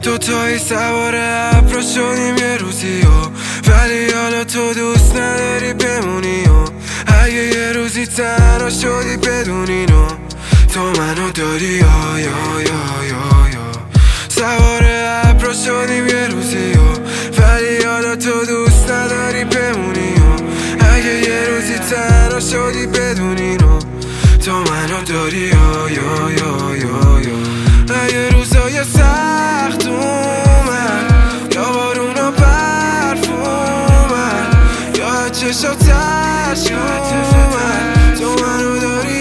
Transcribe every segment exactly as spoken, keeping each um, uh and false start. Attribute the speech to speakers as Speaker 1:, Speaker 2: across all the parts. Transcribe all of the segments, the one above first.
Speaker 1: دوتایی سوار ابر شدیم یه روزی ها، ولی حالا تو دوست نداری بمونی ها. اگه یه روزی تنها شدی بدون اینو تو منو داری ها یا یا یا یا. سوار ابر شدیم یه روزی ها، ولی حالا تو دوست نداری بمونی ها. اگه یه روزی تنها شدی بدون اینو تو منو داری ها یا یا یا یا. اگه روزای سخت اومد یا بارون و برف اومد یا چشات ترش اومد تو منو داری.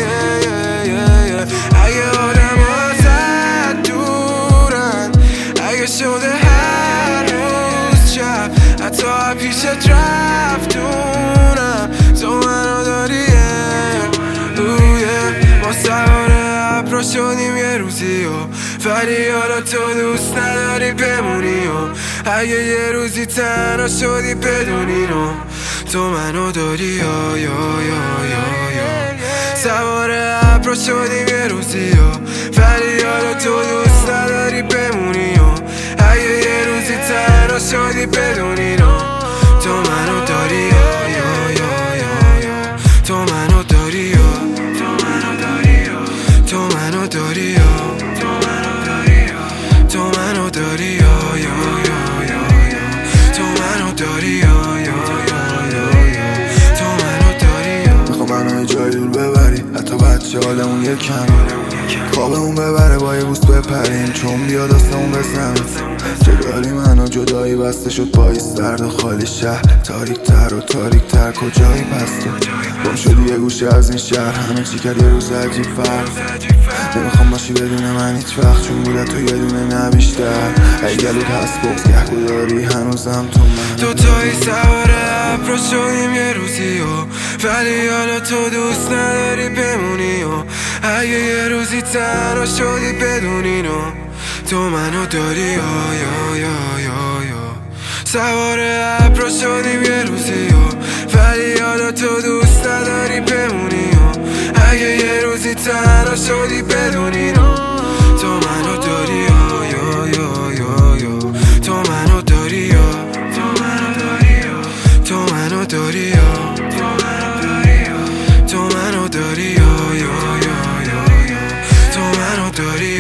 Speaker 1: اگه آدم ازت دورن، اگه شده هر روز شب حتی پیشت رفتونم تو منو داری. ما سوار ابرا شدیم یه روزی ها، ولی حالا تو دوست نداری بمونی ها. اگه یه روزی تنها شدی بدون اینو تو منو داری ها یا یا یا یا. سوار ابرا شدیم یه روزی ها، ولی حالا تو دوست نداری بمونی ها. اگه یه روزی تنها شدی بدون اینو تو منو داری ها یا یا یا یا. تو منو داری ها، تو منو داری ها، تو منو داری ها یا یا یا یا. تو منو داری ها یا یا یا یا. تو منو داری ها.
Speaker 2: میخوام منو یه جای دور ببری، حتی بچه حالمون یه کمی خوابمون ببره با یه بوس بپریم، چون بیاد آسمون بزنیم. جدالی منو جدایی بسته شد پای سرد و خالی شهر، تاریک تر و تاریک تر کجایی پس تو گم شدی یه گوشه از این شهر. همه چی کرد یه روز عجیب فرق، نمیخوام باشی بدون من هیچ وقت، چون بوده تو یه دونه نه بیشتر. اگه گلوت هست بغز گهگو داری هنوزم تو من.
Speaker 1: دوتایی سوار ابرا شدیم یه روزی ها، ولی حالا تو دوست نداری بمونی ها. اگه یه روزی تنها شدی بدون اینو تو منو داری ها یا یا یا یا. سوار ابرا شدیم یه روزی ها، ولی حالا تو دوست نداری بمونی ها. اگه یه روزی تنها شدی بدون اینو تو منو داری ها یا یا یا یا. تو منو داری ها، تو منو داری ها، تو منو داری ها، تو منو داری ها یا یا یا یا. تو منو داری